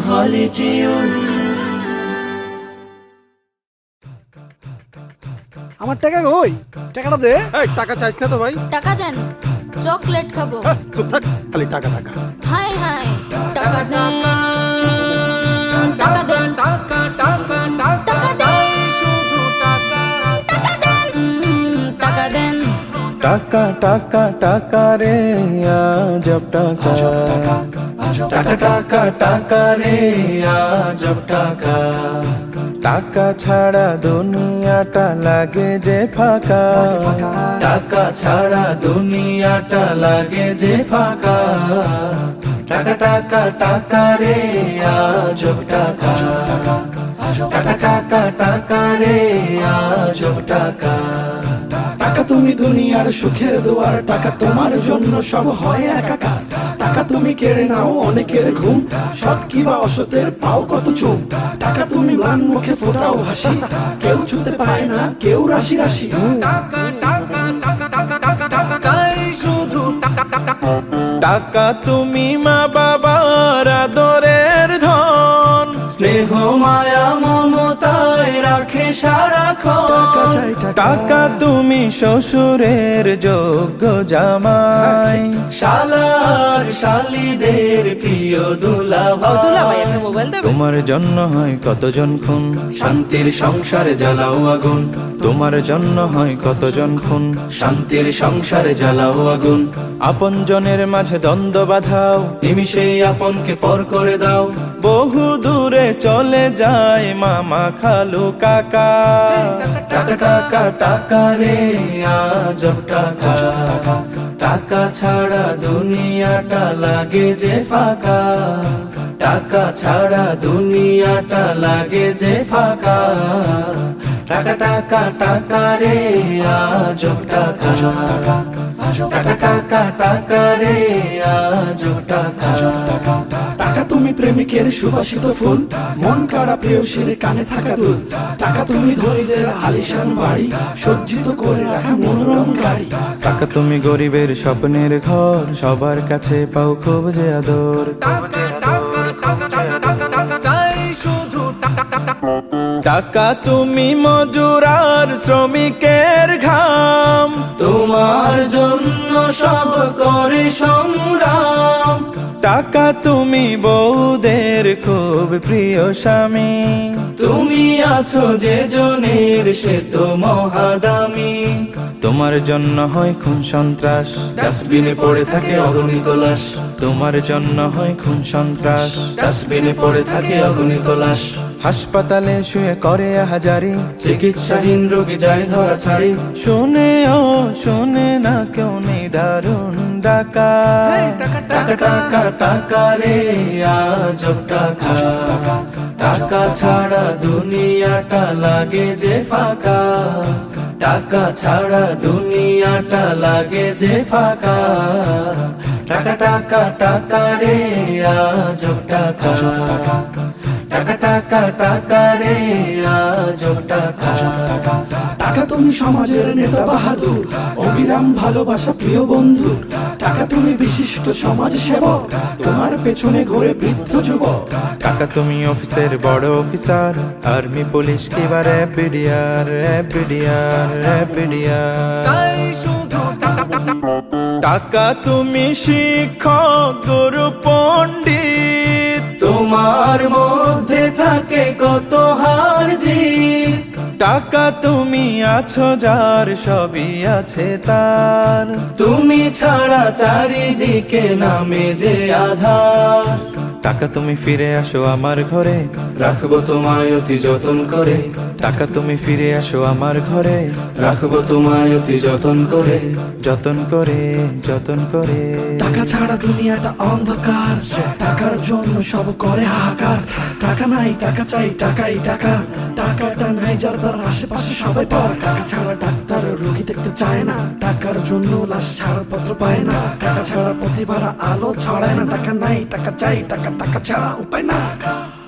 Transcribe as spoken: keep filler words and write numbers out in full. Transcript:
হলিজিয়ন। আমার টাকা কই? টাকাটা দে। এই টাকা চাইছ না তো ভাই? টাকা দেন, চকলেট খাবো। চুপ থাক, খালি টাকা টাকা। হাই হাই, টাকা দেন, টাকা দেন, টাকা টাকা টাকা দেন, শুধু টাকা। টাকা দেন, টাকা দেন। টাকা টাকা টাকা রে আজব টাকা, টাকা টাকা টাকা রে আজব টাকা। টাকা ছাড়া দুনিয়াটা লাগে যে ফাঁকা, টাকা ছাড়া দুনিয়াটা লাগে যে ফাঁকা। টাকা টাকা টাকা রে আজব টাকা, টাকা টাকা টাকা রে আজব টাকা। টাকা তুমি দুনিয়ার সুখের দুয়ার, টাকা তোমার জন্য সব হয় একাকার। টাকা তুমি কেড়ে নাও অনেকের ঘুম, সৎ কিবা অসতের পাও কত চুম। টাকা তুমি ম্লান মুখে ফোটাও হাসি, কেউ ছুতে পায় না কেউ রাশি রাশি। টাকা টাকা টাকা টাকা টাকা টাকা টাকাই শুধু টাকা টাকা। টাকা তুমি মা বাবার আদরের ধন, স্নেহ মায়া মমতায় রাখে সারাক্ষণ। টাকা চাই টাকা। টাকা তুমি শ্বশুরের যোগ্য জামাই, শালার শালিদের প্রিয় দুলাভাই। তোমার জন্য হয় কতজন খুন, শান্তির সংসারে জ্বালাও আগুন। তোমার জন্য হয় কতজন খুন, শান্তির সংসারে জ্বালাও আগুন। আপন জনের মাঝে দ্বন্দ্ব বাঁধাও, নিমিষেই আপনকে পর করে দাও। বহু দূরে চলে যায় মামা খালু কাকা। টাকা টাকা টাকা রে আজব টাকা, টাকা ছাড়া দুনিয়াটা লাগে যে ফাঁকা। টাকা ছাড়া দুনিয়াটা লাগে যে ফাঁকা। টাকা টাকা টাকা রে আজব টাকা, টাকা টাকা টাকা রে আজব টাকা। টাকা তুমি প্রেমিকের সুবাসিত ফুল, মন কাড়া প্রেয়সীর কানে থাকা দুল। টাকা তুমি ধনীদের আলিশান বাড়ি, সজ্জিত করে রাখা মনোরম গাড়ি। টাকা তুমি গরিবের স্বপ্নের ঘর, সবার কাছে পাও খুব যে আদর। টাকা তুমি মজুর আর শ্রমিকের ঘাম, তোমার জন্য সব করে সংগ্রাম। টাকা তুমি বউদের খুব প্রিয় স্বামী, তুমি আছো যে জনের সে তো মহাদামি। তোমার জন্য হয় খুন সন্ত্রাস, ডাস্টবিনে পড়ে থাকে অগণিত লাশ। তোমার জন্য হয় খুন সন্ত্রাস, ডাস্টবিনে পড়ে থাকে অগণিত লাশ। হাসপাতালে শুয়ে করে হাজারি, চিকিৎসাহীন রোগী যায় ধরা ছাড়ি। শুনে ও শুনে না কেউ নেই দারুণ ডাকা। টাকা টাকা টাকা রে আজব টাকা, টাকা ছাড়া দুনিয়াটা লাগে যে ফাঁকা। টাকা ছাড়া দুনিয়াটা লাগে যে ফাঁকা। টাকা টাকা টাকা রে আজব টাকা, টাকা টাকা টাকা রে আজব টাকা। টাকা তুমি সমাজের নেতা বাহাদুর, অবিরাম ভালোবাসা প্রিয় বন্ধু। টাকা তুমি বিশিষ্ট সমাজ সেবক, তোমার পেছনে ঘোরে বৃদ্ধ যুবক। টাকা তুমি অফিসের বড় অফিসার, আর্মি পুলিশ কিবা র্যাপিডিয়ার র্যাপিডিয়ার র্যাপিডিয়ার। টাকা তুমি শিক্ষক গুরু পণ্ডিত, তোমার মধ্যে থাকে কত হার জিত। টাকা তুমি আছো যার সবই আছে তার, তুমি ছাড়া চারিদিকে নামে যে আধার। টাকা তুমি ফিরে আসো আমার ঘরে, রাখবো তোমায় অতি যতন করে। টাকা তুমি ফিরে আসো আমার ঘরে, রাখবো তোমায় অতি যতন করে, যতন করে যতন করে। টাকা ছাড়া দুনিয়াটা অন্ধকার, টাকার জন্য সব করে হাহাকার। টাকা নাই টাকা চাই টাকাই টাকা, টাকাটা নাই যার তার আশেপাশে সবাই পর। টাকা ছাড়া ডাক্তার রোগী দেখতে চায় না, টাকার জন্য লাশ ছাড়পত্র পায় না। টাকা ছাড়া প্রতিবার আলো ছড়ায় না। টাকা নাই টাকা চাই টাকা, টাকা ছাড়া উপায় না।